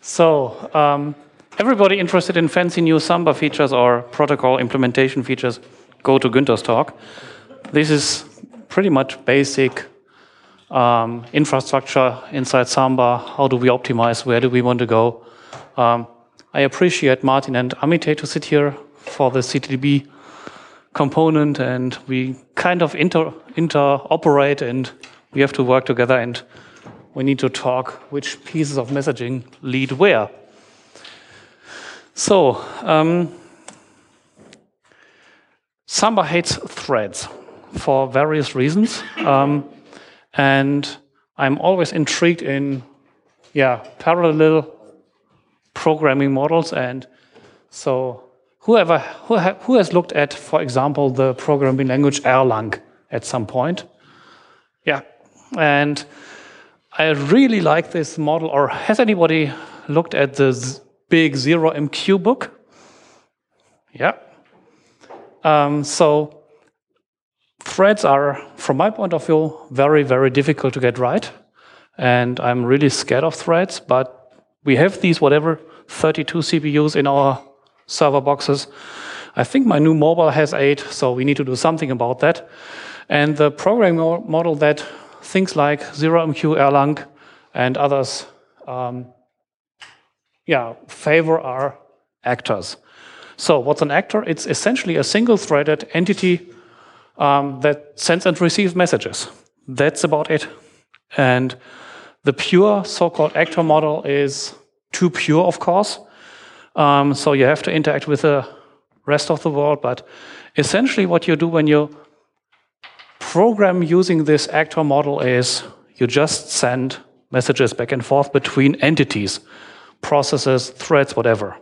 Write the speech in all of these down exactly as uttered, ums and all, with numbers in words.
So, um, everybody interested in fancy new Samba features or protocol implementation features, go to Günther's talk. This is pretty much basic um, infrastructure inside Samba. How do we optimize? Where do we want to go? Um, I appreciate Martin and Amite to sit here for the C T D B component, and we kind of inter interoperate, and we have to work together, and we need to talk which pieces of messaging lead where. So, um, Samba hates threads for various reasons, um, and I'm always intrigued in, yeah, parallel programming models. And so, whoever who, ha who has looked at, for example, the programming language Erlang at some point? Yeah, and I really like this model. Or has anybody looked at the big zero M Q book? Yeah. Um, so threads are, from my point of view, very, very difficult to get right. And I'm really scared of threads, but we have these, whatever, thirty-two C P Us in our server boxes. I think my new mobile has eight, so we need to do something about that. And the programming model that things like zero M Q, Erlang, and others um, yeah, favor are actors. So what's an actor? It's essentially a single-threaded entity um, that sends and receives messages. That's about it. And the pure so-called actor model is too pure, of course. Um, so you have to interact with the rest of the world. But essentially what you do when you program using this actor model is you just send messages back and forth between entities, processes, threads, whatever.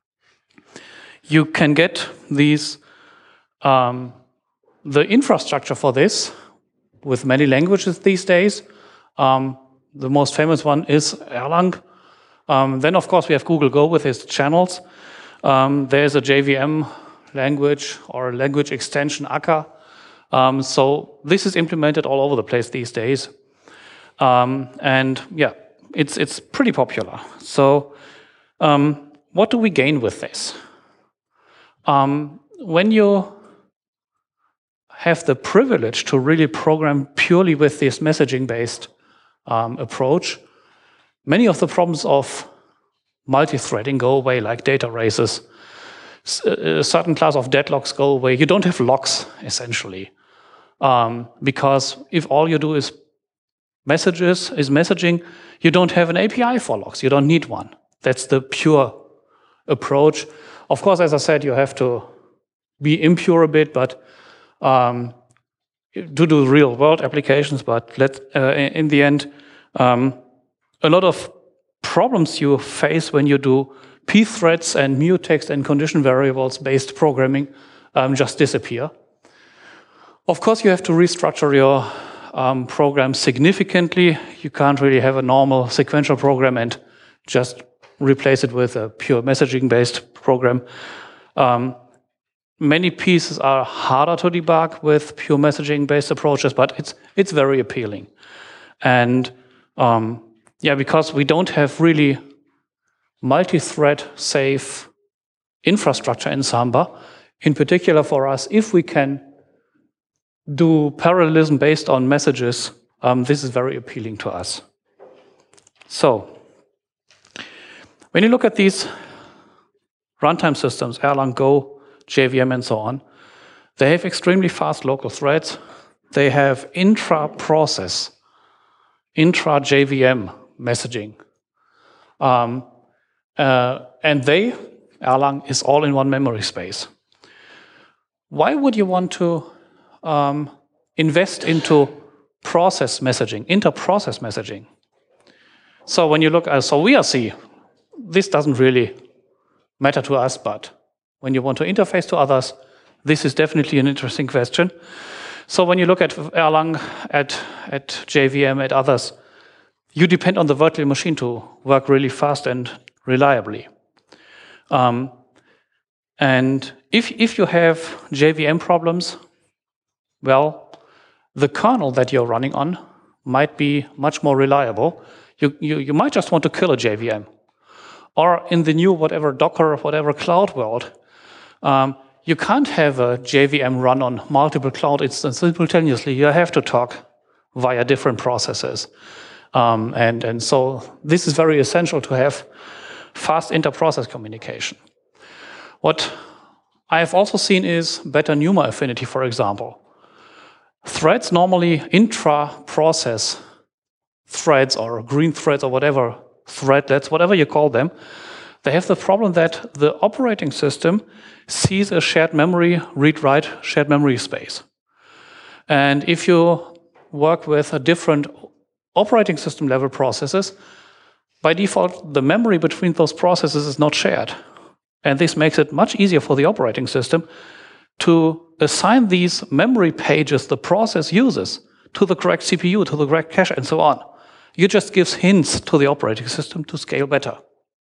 You can get these, um, the infrastructure for this with many languages these days. Um, the most famous one is Erlang. Um, then, of course, we have Google Go with its channels. Um, there's a J V M language or language extension, Akka. Um, so this is implemented all over the place these days. Um, and yeah, it's, it's pretty popular. So um, what do we gain with this? Um, when you have the privilege to really program purely with this messaging-based um, approach, many of the problems of multi-threading go away, like data races. A certain class of deadlocks go away. You don't have locks, essentially. Um, because if all you do is messages, is messaging, you don't have an A P I for logs. You don't need one. That's the pure approach. Of course, as I said, you have to be impure a bit, but um, to do real-world applications. But let, uh, in the end, um, a lot of problems you face when you do p-threads and mutex and condition variables-based programming um, just disappear. Of course, you have to restructure your um, program significantly. You can't really have a normal sequential program and just replace it with a pure messaging-based program. Um, many pieces are harder to debug with pure messaging-based approaches, but it's it's very appealing. And um, yeah, because we don't have really multi-thread safe infrastructure in Samba, in particular for us, if we can do parallelism based on messages, um, this is very appealing to us. So, when you look at these runtime systems, Erlang, Go, J V M, and so on, they have extremely fast local threads. They have intra-process, intra-J V M messaging. Um, uh, and they, Erlang, is all in one memory space. Why would you want to um, invest into process messaging, inter-process messaging? So when you look at, so we are C, this doesn't really matter to us, but when you want to interface to others, this is definitely an interesting question. So when you look at Erlang, at, at J V M, at others, you depend on the virtual machine to work really fast and reliably. Um, and if, if you have J V M problems, well, the kernel that you're running on might be much more reliable. You, you, you might just want to kill a J V M. Or in the new whatever Docker, whatever cloud world, um, you can't have a J V M run on multiple cloud instances simultaneously. You have to talk via different processes. Um, and, and so this is very essential to have fast inter-process communication. What I have also seen is better NUMA affinity, for example. Threads normally intra-process threads or green threads or whatever threadlets, whatever you call them, they have the problem that the operating system sees a shared memory, read-write shared memory space. And if you work with a different operating system level processes, by default, the memory between those processes is not shared. And this makes it much easier for the operating system to assign these memory pages the process uses to the correct C P U, to the correct cache, and so on. You just give hints to the operating system to scale better.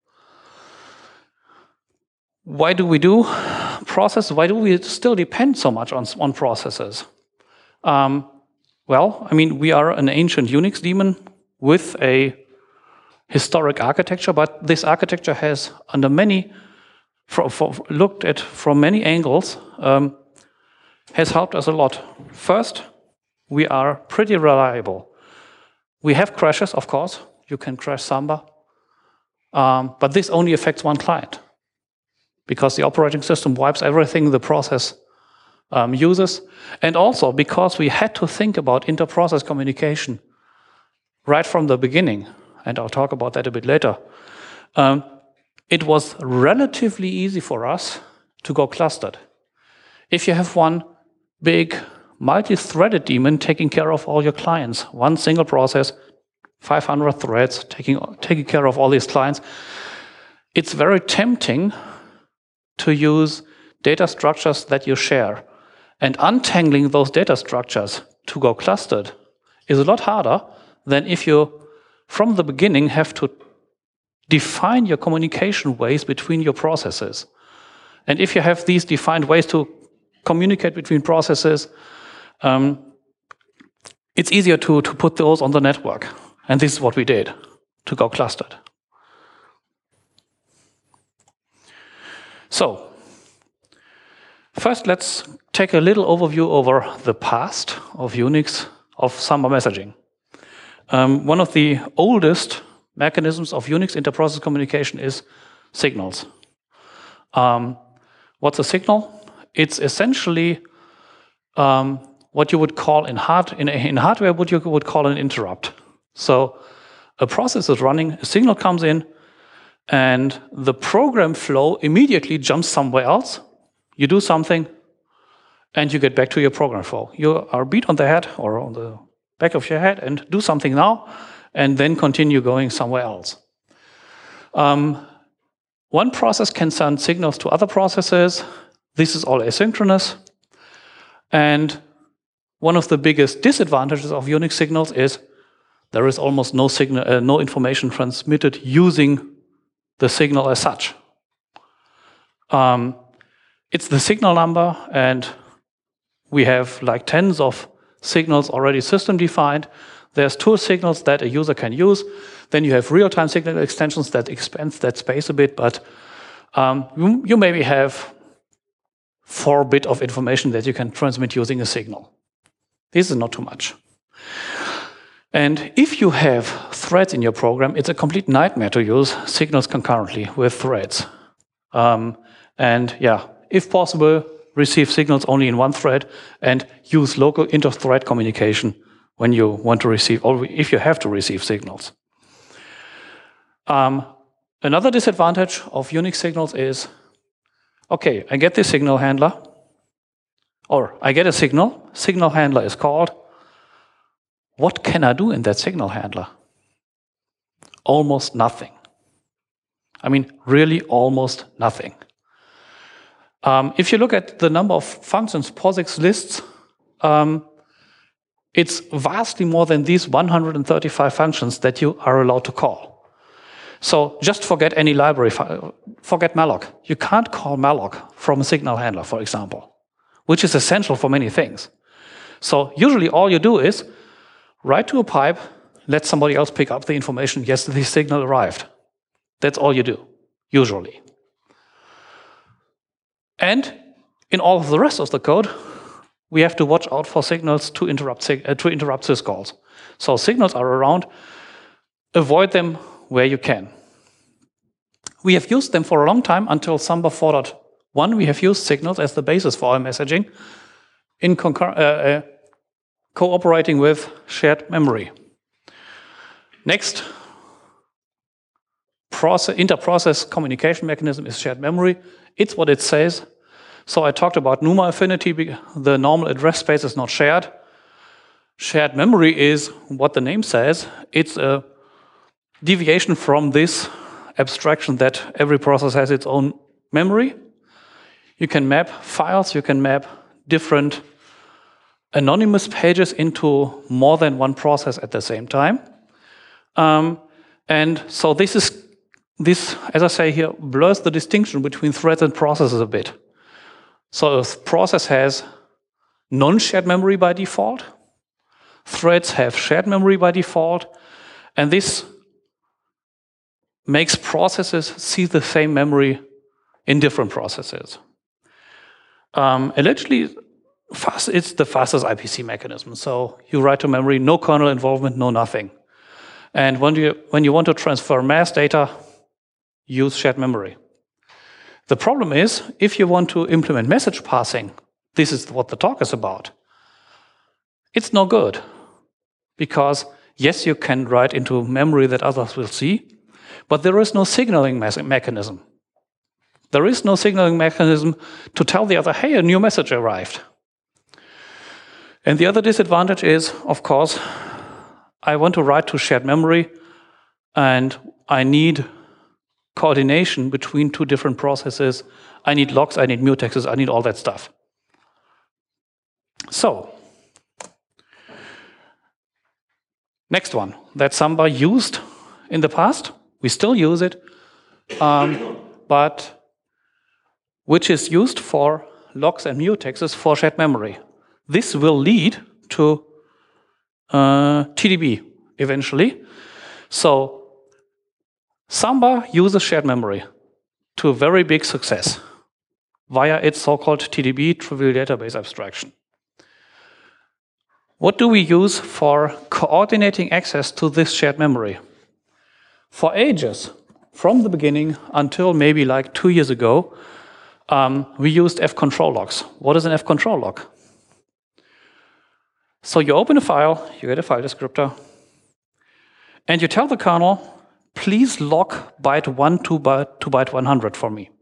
Why do we do process? Why do we still depend so much on, on processes? Um, well, I mean, we are an ancient Unix daemon with a historic architecture, but this architecture has, under many, for, for, looked at from many angles, um, has helped us a lot. First, we are pretty reliable. We have crashes, of course. You can crash Samba. Um, but this only affects one client, because the operating system wipes everything the process um, uses. And also because we had to think about inter-process communication right from the beginning, and I'll talk about that a bit later. Um, it was relatively easy for us to go clustered. If you have one big multi-threaded daemon taking care of all your clients, one single process, five hundred threads taking, taking care of all these clients, it's very tempting to use data structures that you share. And untangling those data structures to go clustered is a lot harder than if you, from the beginning, have to define your communication ways between your processes. And if you have these defined ways to communicate between processes, um, it's easier to, to put those on the network. And this is what we did, to go clustered. So, first let's take a little overview over the past of Unix, of Samba messaging. Um, one of the oldest mechanisms of Unix inter-process communication is signals. Um, what's a signal? It's essentially um, what you would call in, hard, in, in hardware what you would call an interrupt. So a process is running, a signal comes in, and the program flow immediately jumps somewhere else. You do something, and you get back to your program flow. You are beat on the head or on the back of your head and do something now, and then continue going somewhere else. Um, one process can send signals to other processes. This is all asynchronous. And one of the biggest disadvantages of Unix signals is there is almost no signal, uh, no information transmitted using the signal as such. Um, it's the signal number, and we have like tens of signals already system defined. There's two signals that a user can use. Then you have real-time signal extensions that expand that space a bit, but um, you, you maybe have four bit of information that you can transmit using a signal. This is not too much. And if you have threads in your program, it's a complete nightmare to use signals concurrently with threads. Um, and yeah, if possible, receive signals only in one thread and use local inter-thread communication when you want to receive, or if you have to receive signals. Um, another disadvantage of Unix signals is, okay, I get this signal handler, or I get a signal, signal handler is called. What can I do in that signal handler? Almost nothing. I mean, really almost nothing. Um, if you look at the number of functions POSIX lists, um, it's vastly more than these one hundred thirty-five functions that you are allowed to call. So just forget any library, forget malloc. You can't call malloc from a signal handler, for example, which is essential for many things. So usually all you do is write to a pipe, let somebody else pick up the information, yes, the signal arrived. That's all you do. usually. And in all of the rest of the code, we have to watch out for signals to interrupt, uh, to interrupt syscalls. So signals are around, avoid them where you can. We have used them for a long time until Samba four point one. We have used signals as the basis for our messaging in uh, uh, cooperating with shared memory. Next, process, inter-process communication mechanism is shared memory. It's what it says. So I talked about NUMA affinity. The normal address space is not shared. Shared memory is what the name says. It's a deviation from this abstraction that every process has its own memory. You can map files, you can map different anonymous pages into more than one process at the same time. Um, and so this is, this, as I say here, blurs the distinction between threads and processes a bit. So a process has non-shared memory by default. Threads have shared memory by default. And this makes processes see the same memory in different processes. Um, allegedly, fast, it's the fastest I P C mechanism. So you write to memory, no kernel involvement, no nothing. And when you, when you want to transfer mass data, use shared memory. The problem is, if you want to implement message passing, this is what the talk is about, it's no good. Because yes, you can write into memory that others will see, but there is no signaling mechanism. There is no signaling mechanism to tell the other, hey, a new message arrived. And the other disadvantage is, of course, I want to write to shared memory, and I need coordination between two different processes. I need locks, I need mutexes, I need all that stuff. So, next one that Samba used in the past, we still use it, um, but which is used for locks and mutexes for shared memory. This will lead to uh, T D B eventually. So Samba uses shared memory to a very big success via its so-called T D B, trivial database abstraction. What do we use for coordinating access to this shared memory? For ages, from the beginning until maybe like two years ago, um, we used fcontrol logs. What is an fcontrol log? So you open a file, you get a file descriptor, and you tell the kernel, please log byte one to byte, to byte one hundred for me.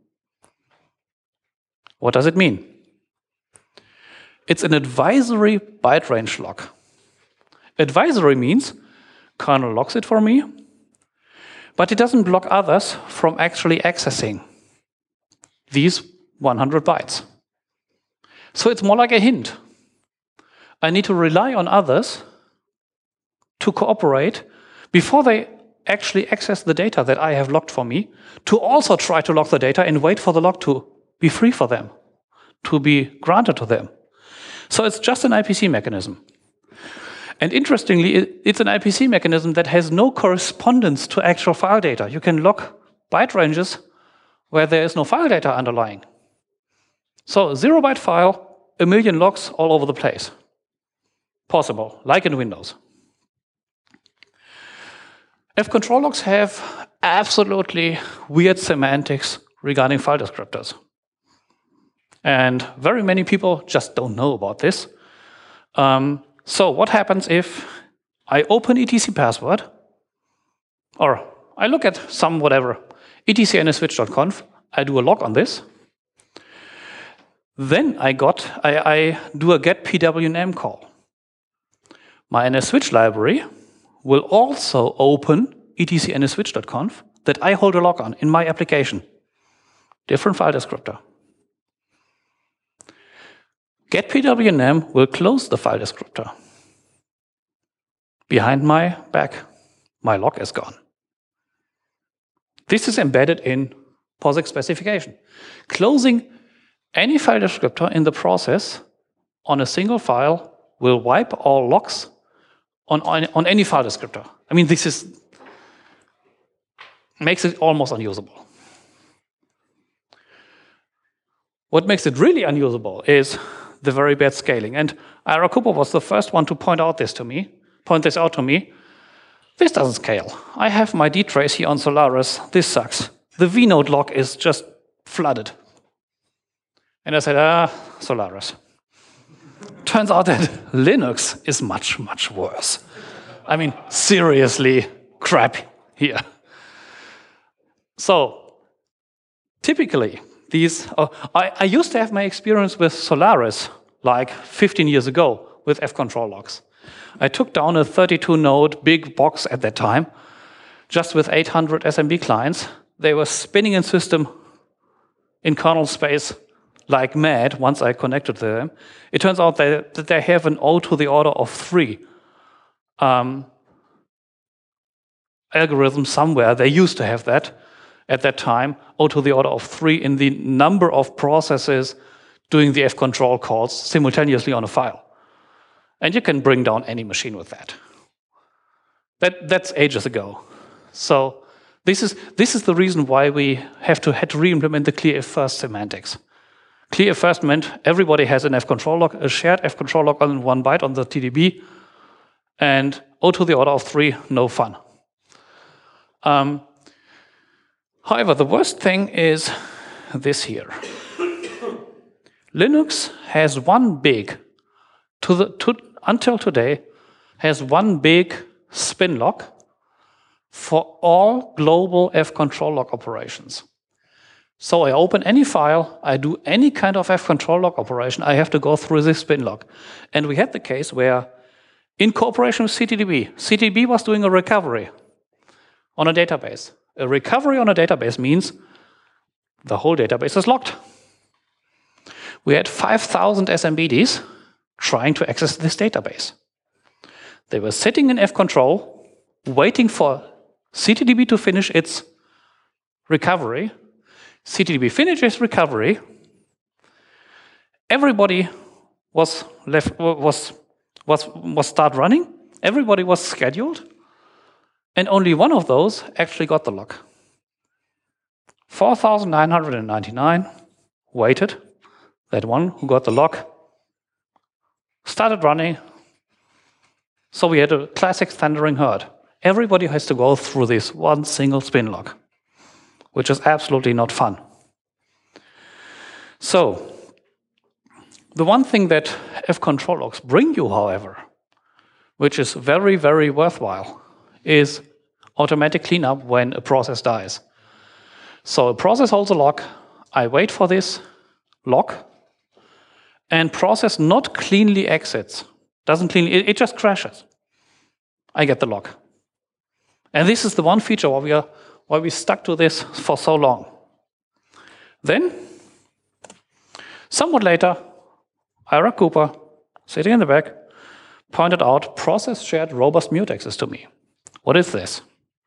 What does it mean? It's an advisory byte range log. Advisory means kernel logs it for me, but it doesn't block others from actually accessing these one hundred bytes. So it's more like a hint. I need to rely on others to cooperate before they actually access the data that I have logged for me, to also try to log the data and wait for the log to be free for them, to be granted to them. So it's just an I P C mechanism. And interestingly, it's an I P C mechanism that has no correspondence to actual file data. You can log byte ranges where there is no file data underlying. So zero byte file, a million logs all over the place. Possible, like in Windows. Fcontrol logs have absolutely weird semantics regarding file descriptors. And very many people just don't know about this. Um, so what happens if I open etc password, or I look at some whatever, etc nswitch dot conf, I do a log on this. Then I got, I, I do a get pwname call. My nswitch library will also open etc nswitch dot conf that I hold a log on in my application. Different file descriptor. Get pwname will close the file descriptor. Behind my back, my log is gone. This is embedded in POSIX specification. Closing any file descriptor in the process on a single file will wipe all logs on, on, on any file descriptor. I mean, this is makes it almost unusable. What makes it really unusable is the very bad scaling. And Ira Cooper was the first one to point out this to me, point this out to me. This doesn't scale. I have my dtrace here on Solaris. This sucks. The vnode log is just flooded. And I said, ah, Solaris. Turns out that Linux is much, much worse. I mean, seriously crap here. So, typically, these, uh, I, I used to have my experience with Solaris like fifteen years ago with fcontrol logs. I took down a thirty-two node big box at that time, just with eight hundred S M B clients. They were spinning in system in kernel space like mad once I connected to them. It turns out that, that they have an O to the order of three um, algorithm somewhere. They used to have that at that time, O to the order of three in the number of processes doing the fcontrol calls simultaneously on a file. And you can bring down any machine with that. That that's ages ago. So this is this is the reason why we have to had to re-implement the clear if first semantics. Clear if first meant everybody has an fcontrol log, a shared fcontrol log on one byte on the T D B, and O to the order of three, no fun. Um, however, the worst thing is this here. Linux has one big, to the to, until today, has one big spin lock for all global fcontrol log operations. So I open any file, I do any kind of fcontrol log operation, I have to go through this spin log. And we had the case where, in cooperation with C T D B, C T D B was doing a recovery on a database. A recovery on a database means the whole database is locked. We had five thousand S M B Ds trying to access this database. They were sitting in fcontrol, waiting for C T D B to finish its recovery. C T D B finishes recovery. Everybody was left was was was start running. Everybody was scheduled, and only one of those actually got the lock. four thousand nine hundred ninety-nine waited. That one who got the lock started running. So we had a classic thundering herd. Everybody has to go through this one single spin lock, which is absolutely not fun. So, the one thing that fcontrol logs bring you, however, which is very, very worthwhile, is automatic cleanup when a process dies. So a process holds a lock, I wait for this lock, and process not cleanly exits, doesn't cleanly, it, it just crashes. I get the lock. And this is the one feature why we are why we stuck to this for so long. Then, somewhat later, Ira Cooper, sitting in the back, pointed out process shared robust mutexes to me. What is this?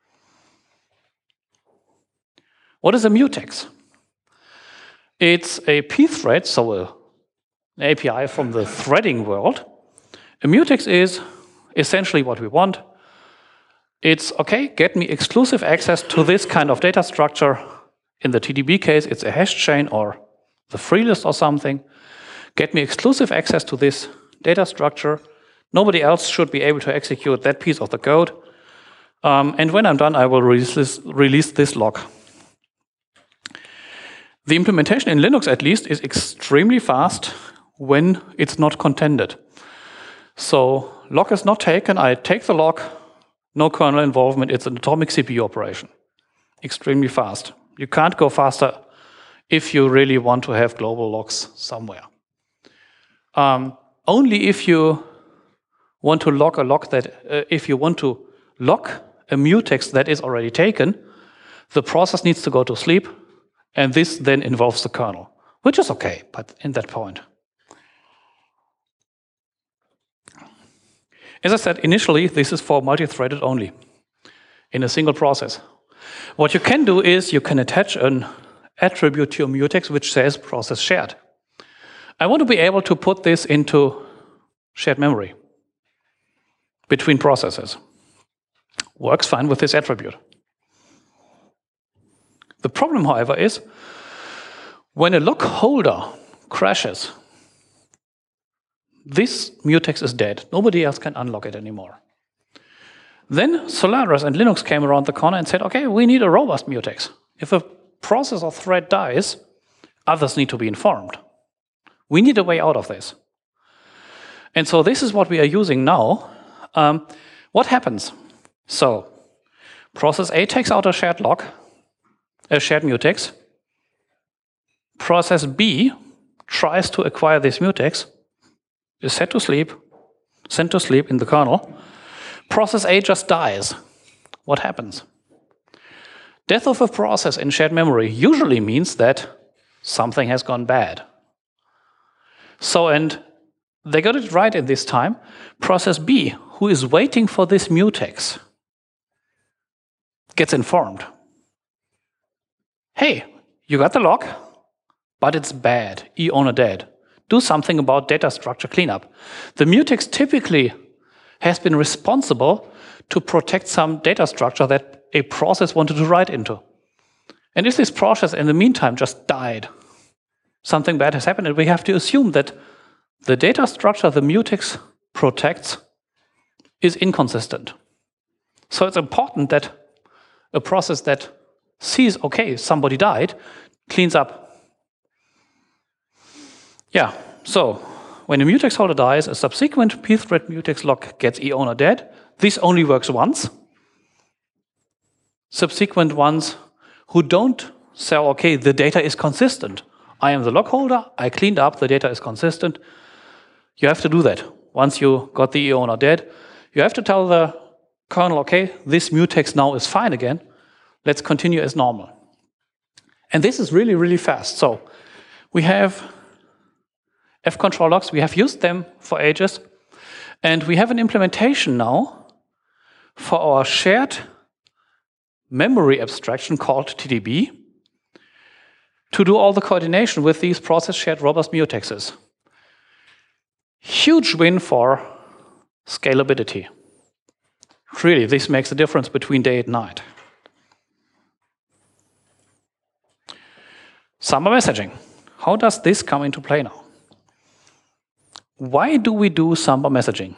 What is a mutex? It's a pthread, so a, an A P I from the threading world. A mutex is essentially what we want. It's, okay, get me exclusive access to this kind of data structure. In the T D B case, it's a hash chain or the free list or something. Get me exclusive access to this data structure. Nobody else should be able to execute that piece of the code. Um, and when I'm done, I will release this, release this lock. The implementation in Linux, at least, is extremely fast when it's not contended. So lock is not taken. I take the lock. No kernel involvement, it's an atomic C P U operation. Extremely fast. You can't go faster if you really want to have global locks somewhere. Um, only if you want to lock a lock that, uh, if you want to lock a mutex that is already taken, the process needs to go to sleep, and this then involves the kernel, which is okay, but in that point. As I said, initially, this is for multi-threaded only, in a single process. What you can do is you can attach an attribute to your mutex which says process shared. I want to be able to put this into shared memory between processes. Works fine with this attribute. The problem, however, is When a lock holder crashes, this mutex is dead. Nobody else can unlock it anymore. Then Solaris and Linux came around the corner and said, okay, we need a robust mutex. If a process or thread dies, others need to be informed. We need a way out of this. And so this is what we are using now. Um, what happens? So, process A takes out a shared lock, a shared mutex. Process B tries to acquire this mutex, is set to sleep, sent to sleep in the kernel. Process A just dies. What happens? Death of a process in shared memory usually means that something has gone bad. So, and they got it right in this time. Process B, who is waiting for this mutex, gets informed. Hey, you got the lock, but it's bad. E-owner dead. Do something about data structure cleanup. The mutex typically has been responsible to protect some data structure that a process wanted to write into. And if this process in the meantime just died, something bad has happened, and we have to assume that the data structure the mutex protects is inconsistent. So it's important that a process that sees, okay, somebody died, cleans up. Yeah, so when a mutex holder dies, a subsequent pthread mutex lock gets E-owner dead. This only works once. Subsequent ones who don't say, okay, the data is consistent. I am the lock holder, I cleaned up, the data is consistent. You have to do that. Once you got the E-owner dead, you have to tell the kernel, okay, this mutex now is fine again. Let's continue as normal. And this is really, really fast. So we have F-control locks, we have used them for ages. And we have an implementation now for our shared memory abstraction called T D B to do all the coordination with these process shared robust mutexes. Huge win for scalability. Really, this makes a difference between day and night. Samba messaging. How does this come into play now? Why do we do Samba messaging?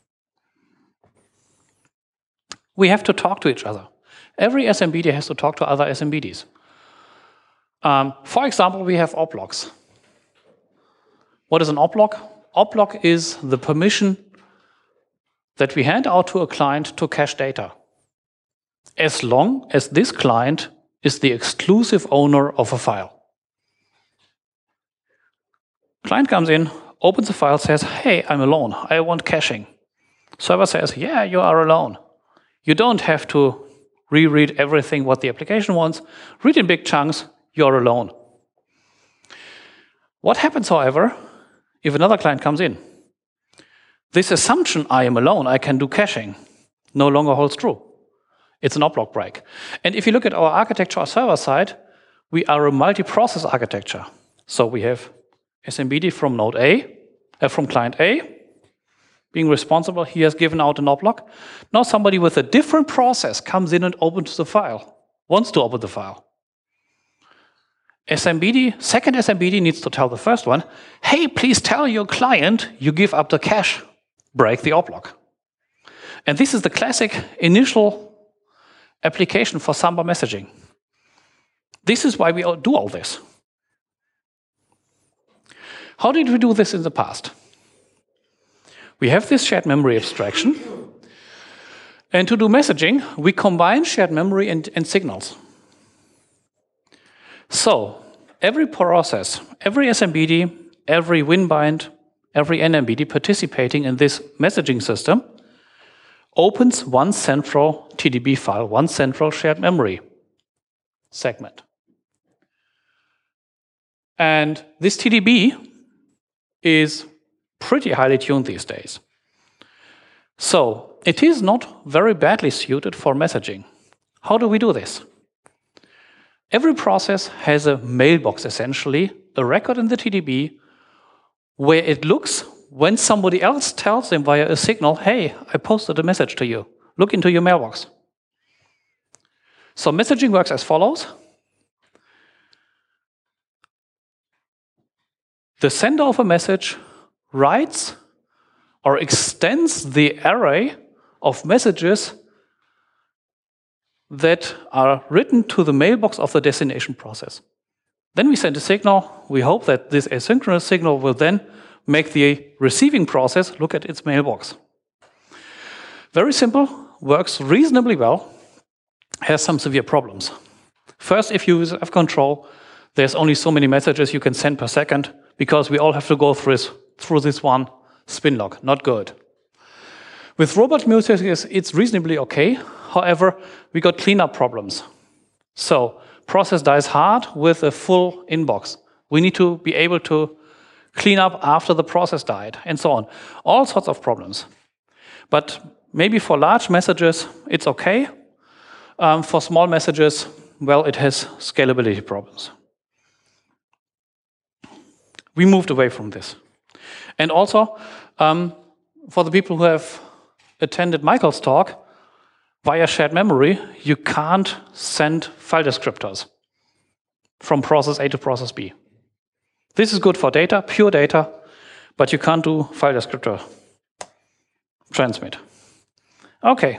We have to talk to each other. Every S M B D has to talk to other S M B Ds. Um, for example, we have op locks. What is an op lock? Op lock is the permission that we hand out to a client to cache data, as long as this client is the exclusive owner of a file. Client comes in, opens the file, says, hey, I'm alone, I want caching. Server says, yeah, you are alone. You don't have to reread everything what the application wants. Read in big chunks, you're alone. What happens, however, if another client comes in? This assumption, I am alone, I can do caching, no longer holds true. It's an op lock break. And if you look at our architecture on server side, we are a multi-process architecture. So we have S M B D from node A, uh, from client A, being responsible, he has given out an op lock. Now somebody with a different process comes in and opens the file, wants to open the file. S M B D, second S M B D needs to tell the first one, hey, please tell your client you give up the cache, break the op lock. And this is the classic initial application for Samba messaging. This is why we do all this. How did we do this in the past? We have this shared memory abstraction. And to do messaging, we combine shared memory and, and signals. So every process, every S M B D, every WinBind, every N M B D participating in this messaging system opens one central T D B file, one central shared memory segment. And this T D B is pretty highly tuned these days. So it is not very badly suited for messaging. How do we do this? Every process has a mailbox, essentially, a record in the T D B, where it looks when somebody else tells them via a signal, hey, I posted a message to you. Look into your mailbox. So messaging works as follows. the sender of a message writes or extends the array of messages that are written to the mailbox of the destination process. Then we send a signal. We hope that this asynchronous signal will then make the receiving process look at its mailbox. Very simple, works reasonably well, has some severe problems. First, if you use F control, there's only so many messages you can send per second because we all have to go through this, through this one spin lock. Not good. With robot music, it's reasonably okay. However, we got cleanup problems. So, process dies hard with a full inbox. We need to be able to clean up after the process died, and so on. All sorts of problems. But maybe for large messages, it's okay. Um, for small messages, well, it has scalability problems. We moved away from this. And also, um, for the people who have attended Michael's talk, via shared memory, you can't send file descriptors from process A to process B. This is good for data, pure data, but you can't do file descriptor transmit. Okay.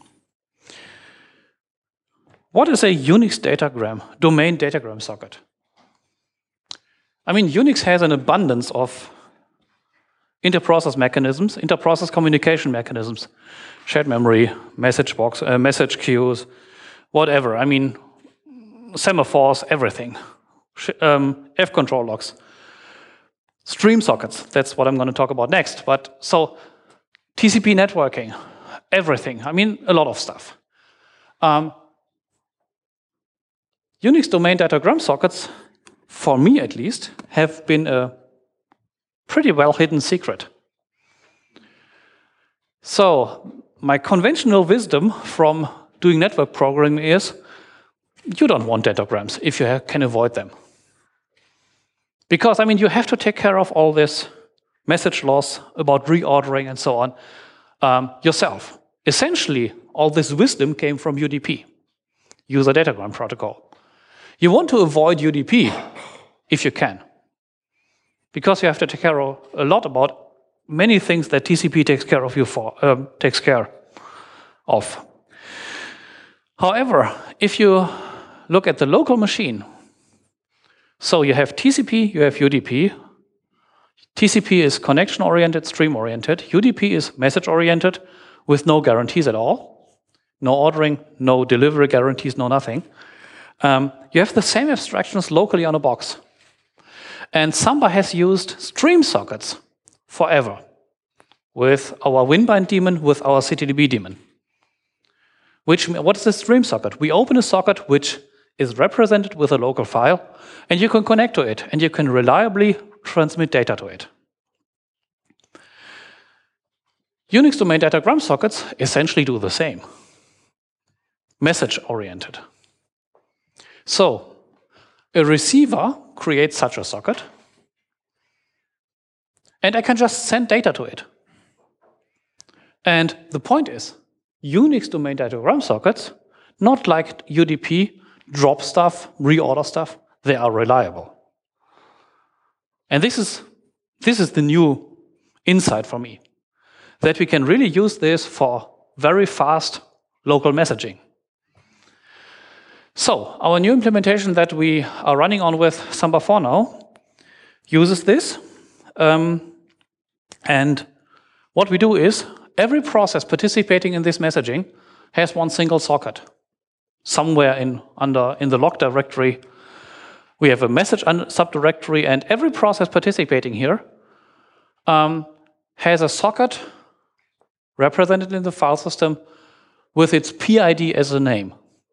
What is a Unix datagram, domain datagram socket? I mean, Unix has an abundance of interprocess mechanisms, interprocess communication mechanisms, shared memory, message box, uh, message queues, whatever. I mean, semaphores, everything. Um, F control locks, stream sockets. That's what I'm going to talk about next. But so T C P networking, everything. I mean, a lot of stuff. Um, Unix domain datagram sockets, for me at least, have been a pretty well hidden secret. So my conventional wisdom from doing network programming is you don't want datagrams if you can avoid them. Because, I mean, you have to take care of all this message loss about reordering and so on um, yourself. Essentially, all this wisdom came from U D P, User Datagram Protocol. You want to avoid U D P if you can, because you have to take care of a lot about many things that T C P takes care of you for um, takes care of. However, if you look at the local machine, so you have T C P, you have U D P. T C P is connection-oriented, stream-oriented. U D P is message-oriented with no guarantees at all. No ordering, no delivery guarantees, no nothing. Um, you have the same abstractions locally on a box. And Samba has used stream sockets forever with our Winbind daemon, with our C T D B daemon. Which, what is a stream socket? We open a socket which is represented with a local file, and you can connect to it, and you can reliably transmit data to it. Unix domain datagram sockets essentially do the same. Message-oriented. So, a receiver creates such a socket, and I can just send data to it. And the point is, Unix domain datagram sockets, not like U D P, drop stuff, reorder stuff, they are reliable. And this is, this is the new insight for me, that we can really use this for very fast local messaging. So, our new implementation that we are running on with Samba four now uses this. Um, and what we do is, every process participating in this messaging has one single socket. Somewhere in, under, in the log directory, we have a message subdirectory, and every process participating here um, has a socket represented in the file system with its P I D as a name.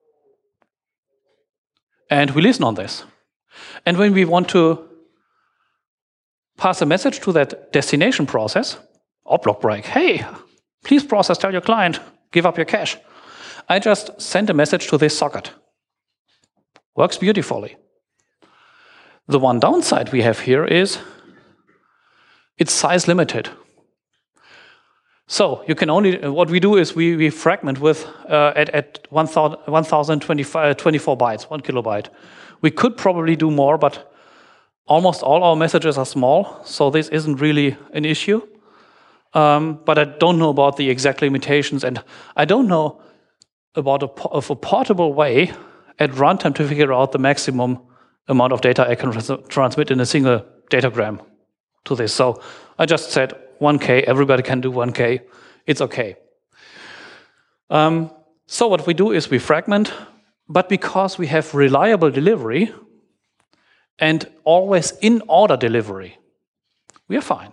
And we listen on this. And when we want to pass a message to that destination process, or block break, hey, please process, tell your client, give up your cache. I just send a message to this socket. Works beautifully. The one downside we have here is it's size limited. So you can only, what we do is we, we fragment with uh, at, at one thousand twenty-four bytes, one kilobyte. We could probably do more, but Almost all our messages are small, so this isn't really an issue. Um, but I don't know about the exact limitations, and I don't know about a, of a portable way at runtime to figure out the maximum amount of data I can transmit in a single datagram to this. So I just said one K, everybody can do one K, it's okay. Um, so what we do is we fragment, but because we have reliable delivery and always in order delivery, we are fine.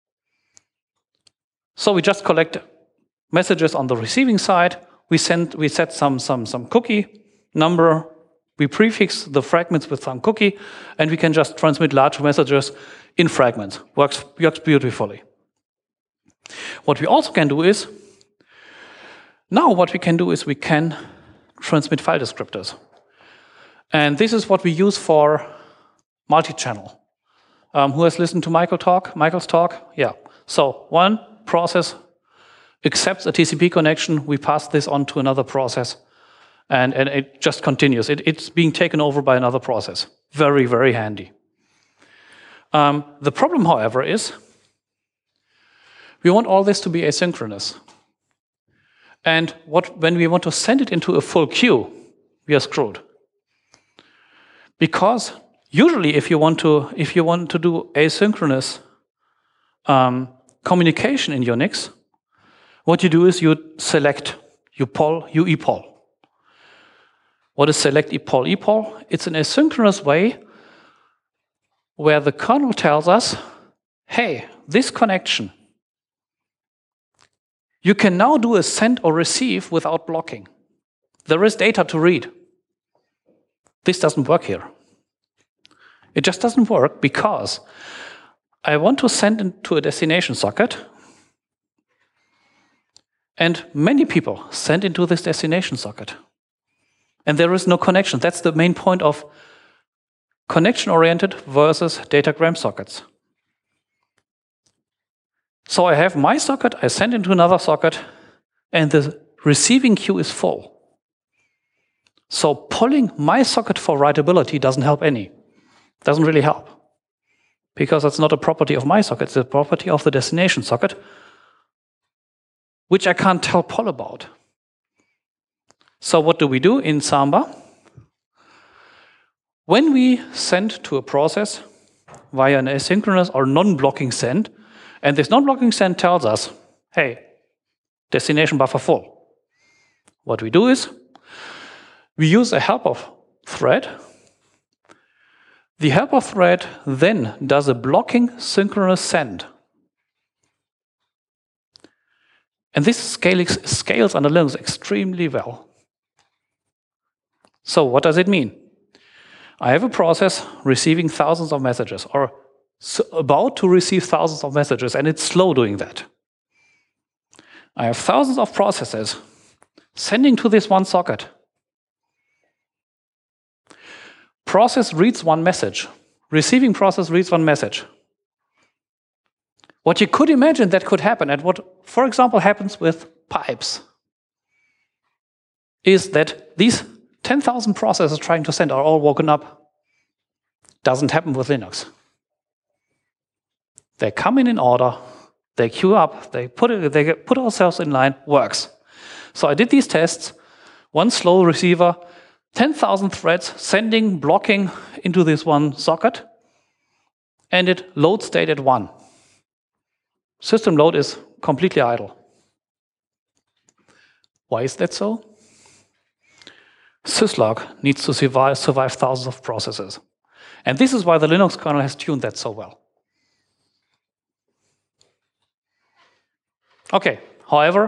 So we just collect messages on the receiving side, we send, we set some, some, some cookie number, we prefix the fragments with some cookie, and we can just transmit large messages in fragments. Works, works beautifully. What we also can do is, now what we can do is we can transmit file descriptors. And this is what we use for multi-channel. Um, who has listened to Michael talk? Michael's talk? Yeah. So one process accepts a T C P connection, we pass this on to another process, and, and it just continues. It, it's being taken over by another process. Very, very handy. Um, the problem, however, is we want all this to be asynchronous. And what, when we want to send it into a full queue, we are screwed. Because usually if you want to, if you want to do asynchronous um, communication in Unix, what you do is you select, you poll, you epoll. What is select epoll? Epoll, it's an asynchronous way where the kernel tells us, hey, this connection, you can now do a send or receive without blocking. There is data to read. This doesn't work here. It just doesn't work because I want to send into a destination socket, and many people send into this destination socket. And there is no connection. That's the main point of connection-oriented versus datagram sockets. So I have my socket, I send into another socket, and the receiving queue is full. So pulling my socket for writability doesn't help any. Doesn't really help. Because it's not a property of my socket, it's a property of the destination socket, which I can't tell poll about. So what do we do in Samba? When we send to a process via an asynchronous or non-blocking send, and this non-blocking send tells us, hey, destination buffer full. What we do is, we use a helper thread. The helper thread then does a blocking synchronous send. And this scales, scales under Linux extremely well. So what does it mean? I have a process receiving thousands of messages, or about to receive thousands of messages, and it's slow doing that. I have thousands of processes sending to this one socket. Process reads one message. Receiving process reads one message. What you could imagine that could happen, and what, for example, happens with pipes, is that these ten thousand processes trying to send are all woken up. Doesn't happen with Linux. They come in in order, they queue up, they put it, they put ourselves in line, works. So I did these tests, one slow receiver, ten thousand threads sending, blocking into this one socket, and it load state at one. System load is completely idle. Why is that so? Syslog needs to survive, survive thousands of processes. And this is why the Linux kernel has tuned that so well. Okay, however,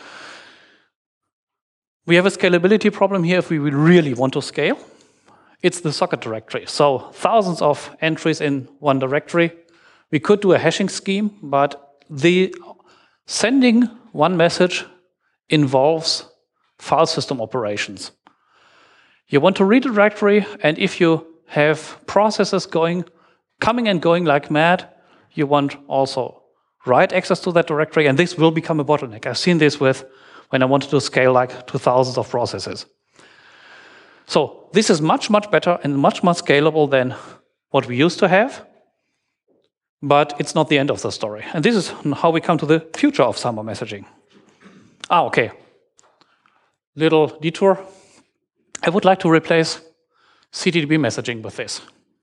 we have a scalability problem here if we really want to scale. It's the socket directory. So thousands of entries in one directory. We could do a hashing scheme, but the sending one message involves file system operations. You want to read a directory, and if you have processes going, coming and going like mad, you want also write access to that directory, and this will become a bottleneck. I've seen this with when I wanted to scale like to thousands of processes. So this is much, much better and much more scalable than what we used to have, but it's not the end of the story. And this is how we come to the future of Samba messaging. Ah, okay. Little detour. I would like to replace C T D B messaging with this.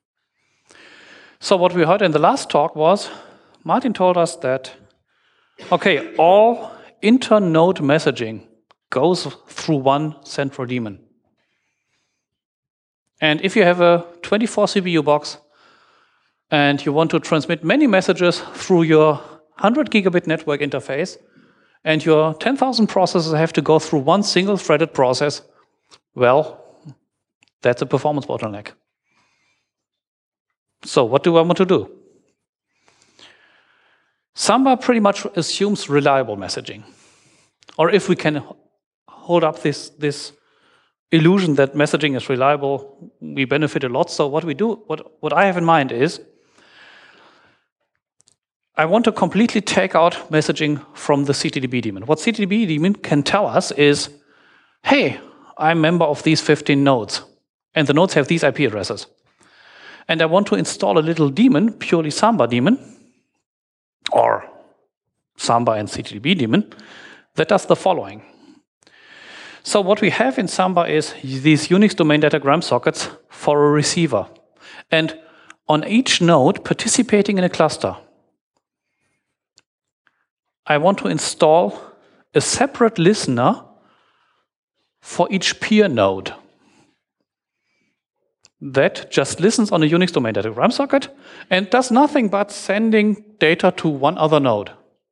So what we heard in the last talk was, Martin told us that, okay, all inter-node messaging goes through one central daemon. And if you have a twenty-four C P U box and you want to transmit many messages through your one hundred gigabit network interface, and your ten thousand processors have to go through one single threaded process, well, that's a performance bottleneck. So what do I want to do? Samba pretty much assumes reliable messaging. Or if we can hold up this, this illusion that messaging is reliable, we benefit a lot. So what we do, what, what I have in mind is, I want to completely take out messaging from the C T D B daemon. What C T D B daemon can tell us is, hey, I'm a member of these fifteen nodes, and the nodes have these I P addresses. And I want to install a little daemon, purely Samba daemon, or Samba and C T D B daemon, that does the following. So what we have in Samba is these Unix domain datagram sockets for a receiver. And on each node participating in a cluster, I want to install a separate listener for each peer node that just listens on a Unix domain datagram socket and does nothing but sending data to one other node.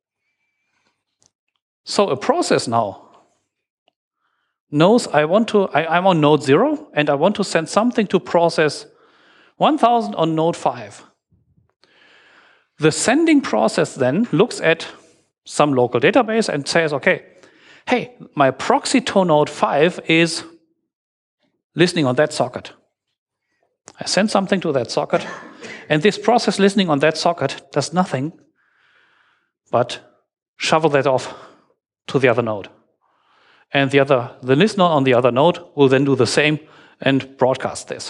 So a process now knows I want to, I, I'm on node zero and I want to send something to process one thousand on node five. The sending process then looks at some local database and says, okay, hey, my proxy to node five is listening on that socket. I send something to that socket, and this process listening on that socket does nothing but shovel that off to the other node. And the other, the listener on the other node will then do the same and broadcast this.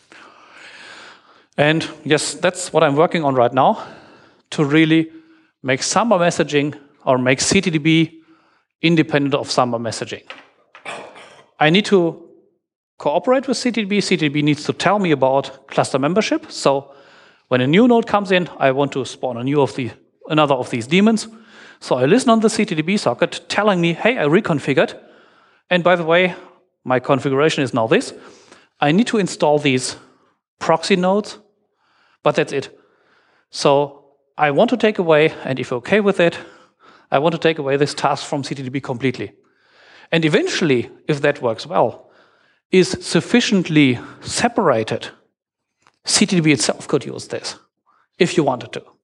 And yes, that's what I'm working on right now, to really make Samba messaging or make C T D B independent of Samba messaging. I need to cooperate with C T D B. C T D B needs to tell me about cluster membership. So when a new node comes in, I want to spawn a new of the another of these daemons. So I listen on the C T D B socket telling me, hey, I reconfigured. And by the way, my configuration is now this. I need to install these proxy nodes, but that's it. So I want to take away, and if you're okay with it, I want to take away this task from C T D B completely. And eventually, if that works well, is sufficiently separated, C T D B itself could use this, if you wanted to.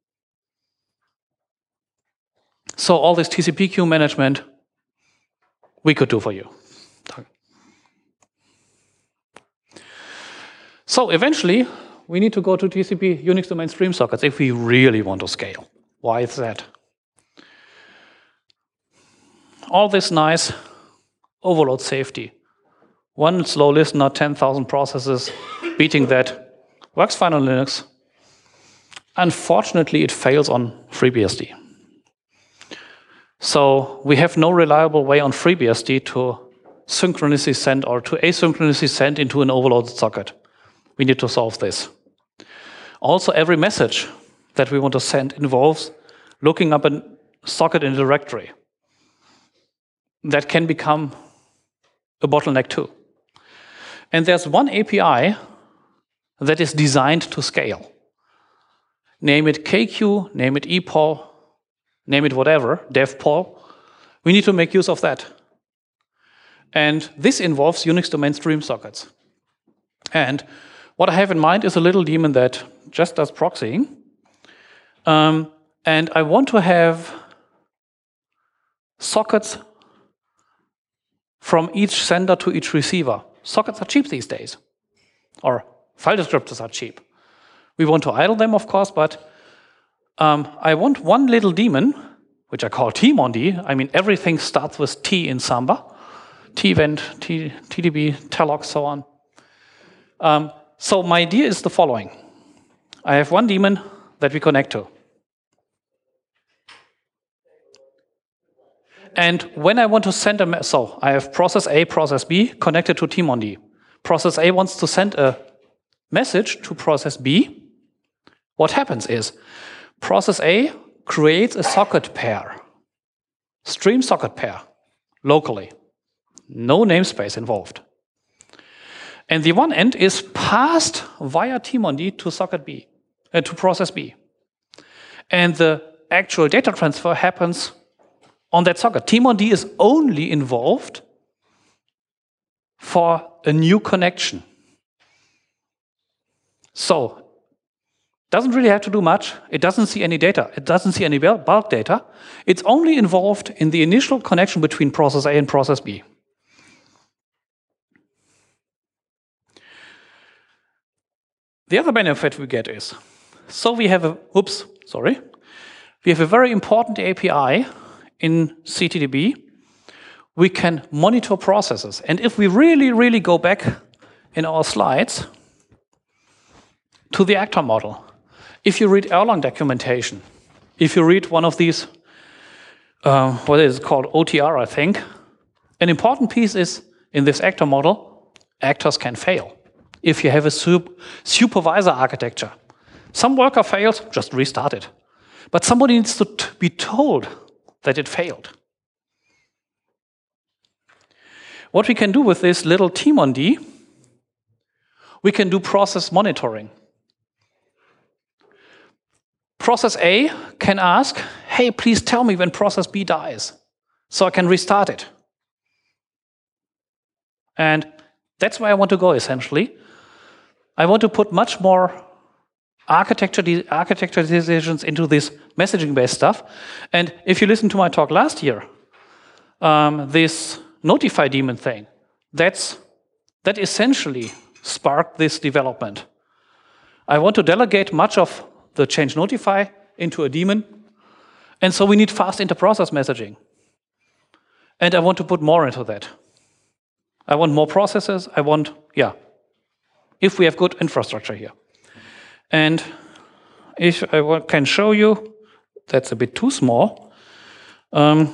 So all this T C P queue management, we could do for you. So eventually, we need to go to T C P Unix domain stream sockets if we really want to scale. Why is that? All this nice overload safety. One slow listener, ten thousand processes, beating that, works fine on Linux. Unfortunately, it fails on FreeBSD. So we have no reliable way on FreeBSD to synchronously send or to asynchronously send into an overloaded socket. We need to solve this. Also, every message that we want to send involves looking up a socket in a directory. That can become a bottleneck too. And there's one A P I that is designed to scale. Name it K Q, name it E P O L, name it whatever, DevPol. We need to make use of that. And this involves Unix domain stream sockets. And what I have in mind is a little daemon that just does proxying. Um, and I want to have sockets from each sender to each receiver. Sockets are cheap these days. Or file descriptors are cheap. We want to idle them, of course, but um, I want one little daemon, which I call tmond. I mean, everything starts with T in Samba. T-event, T, TDB, telloc, so on. Um, so my idea is the following. I have one daemon that we connect to. And when I want to send a message, so I have process A, process B connected to Timon-D. Process A wants to send a message to process B. What happens is process A creates a socket pair, stream socket pair, locally. No namespace involved. And the one end is passed via Timon-D to socket B, uh, to process B. And the actual data transfer happens on that socket. Timon-D is only involved for a new connection. So, doesn't really have to do much. It doesn't see any data. It doesn't see any bulk data. It's only involved in the initial connection between process A and process B. The other benefit we get is, so we have a, oops, sorry. We have a very important A P I in C T D B. We can monitor processes. And if we really, really go back in our slides to the actor model, if you read Erlang documentation, if you read one of these, uh, what is it called, O T R, I think, an important piece is, in this actor model, actors can fail. If you have a sup supervisor architecture, some worker fails, just restart it. But somebody needs to t be told that it failed. What we can do with this little Timon-D, we can do process monitoring. Process A can ask, hey, please tell me when process B dies, so I can restart it. And that's where I want to go, essentially. I want to put much more architecture, de architecture decisions into this messaging-based stuff. And if you listen to my talk last year, um, this notify daemon thing, that's, that essentially sparked this development. I want to delegate much of the change notify into a daemon, and so we need fast inter-process messaging. And I want to put more into that. I want more processes, I want, yeah, if we have good infrastructure here. And if I can show you, that's a bit too small. Um,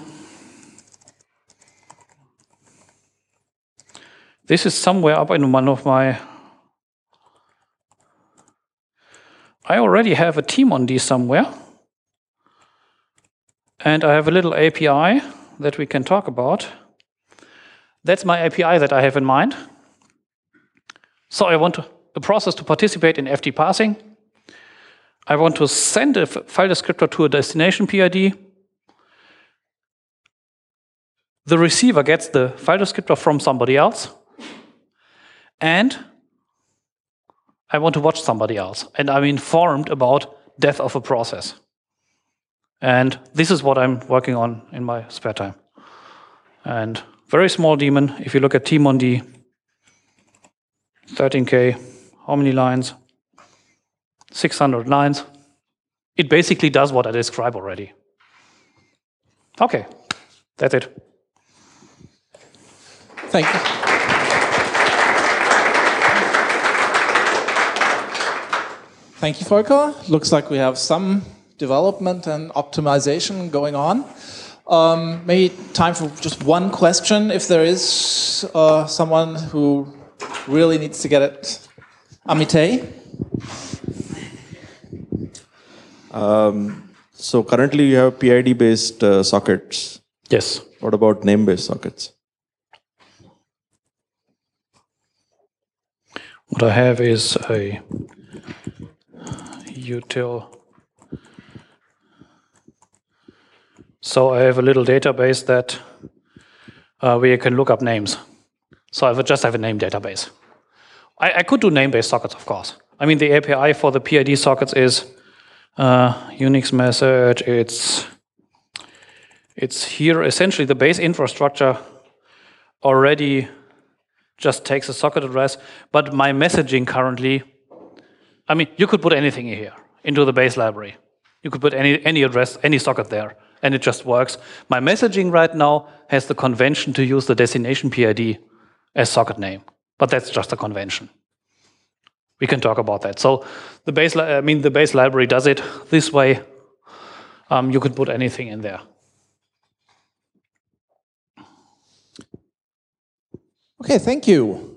this is somewhere up in one of my, I already have a Timon-D somewhere. And I have a little A P I that we can talk about. That's my A P I that I have in mind. So I want to, a process to participate in F T parsing. I want to send a file descriptor to a destination P I D. The receiver gets the file descriptor from somebody else. And I want to watch somebody else. And I'm informed about death of a process. And this is what I'm working on in my spare time. And very small daemon. If you look at Timon-D, thirteen K, how many lines? six hundred lines. It basically does what I described already. Okay, that's it. Thank you. Thank you, Volker. Looks like we have some development and optimization going on. Um, maybe time for just one question, if there is uh, someone who really needs to get it. Amitay? Um, so currently you have P I D-based uh, sockets. Yes. What about name-based sockets? What I have is a util. So I have a little database that uh, where you can look up names. So I would just have a name database. I, I could do name-based sockets, of course. I mean, the A P I for the P I D sockets is uh, Unix message. It's it's here essentially the base infrastructure already just takes a socket address, but my messaging currently, I mean, you could put anything in here into the base library. You could put any any address, any socket there, and it just works. My messaging right now has the convention to use the destination P I D as socket name, but that's just a convention. we can talk about that. So the base, I mean, the base library does it this way. Um, you could put anything in there. Okay, thank you.